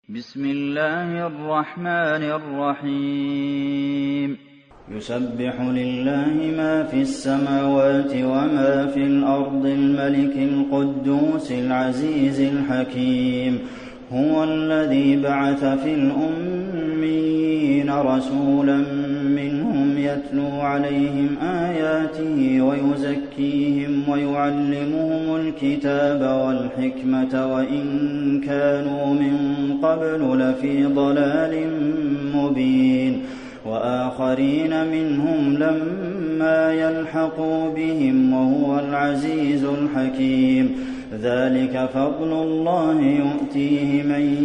بسم الله الرحمن الرحيم يسبح لله ما في السماوات وما في الأرض الملك القدوس العزيز الحكيم هو الذي بعث في الأميين رسولا منهم يتلو عليهم آياته ويزكيهم ويعلمهم الكتاب والحكمة وإن كانوا من قبل لفي ضلال مبين وآخرين منهم لما يلحقوا بهم وهو العزيز الحكيم ذلك فضل الله يؤتيه من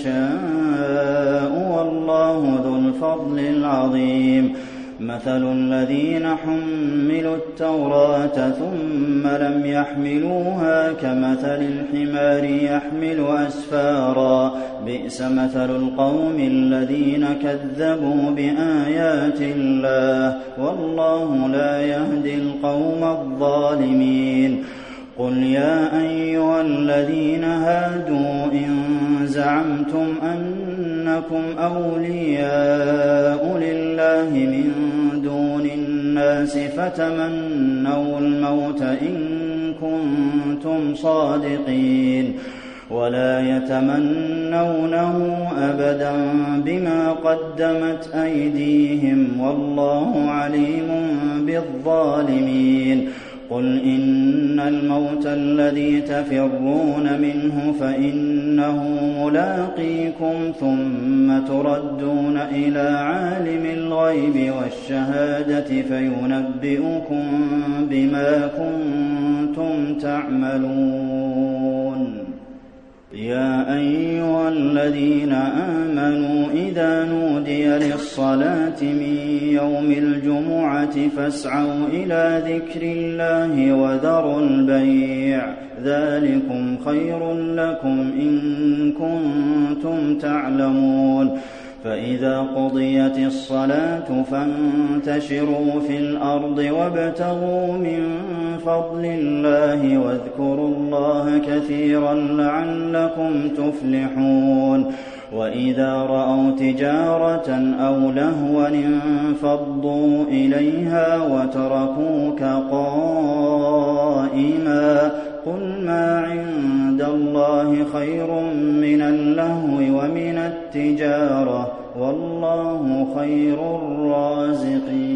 يشاء والله ذو الفضل العظيم مثل الذين حملوا التوراة ثم لم يحملوها كمثل الحمار يحمل أسفارا بئس مثل القوم الذين كذبوا بآيات الله والله لا يهدي القوم الظالمين قل يا أيها الذين هادوا إن زعمتم أنكم أولياء لله من دون الناس فتمنوا الموت إن كنتم صادقين ولا يتمنونه أبدا بما قدمت أيديهم والله عليم بالظالمين قل إن الموت الذي تفرون منه فإنه ملاقيكم ثم تردون إلى عالم الغيب والشهادة فينبئكم بما كنتم تعملون يا أيها الذين آمنوا إذا نودي للصلاة من يوم الجمعة فاسعوا إلى ذكر الله وذروا البيع ذلكم خير لكم إن كنتم تعلمون فإذا قضيت الصلاة فانتشروا في الأرض وابتغوا من فضل الله واذكروا الله كثيرا لعلكم تفلحون وإذا رأوا تجارة أو لهوا انفضوا إليها وتركوك قائما قل ما عند الله خير من اللهو ومن التجارة والله خير الرازقين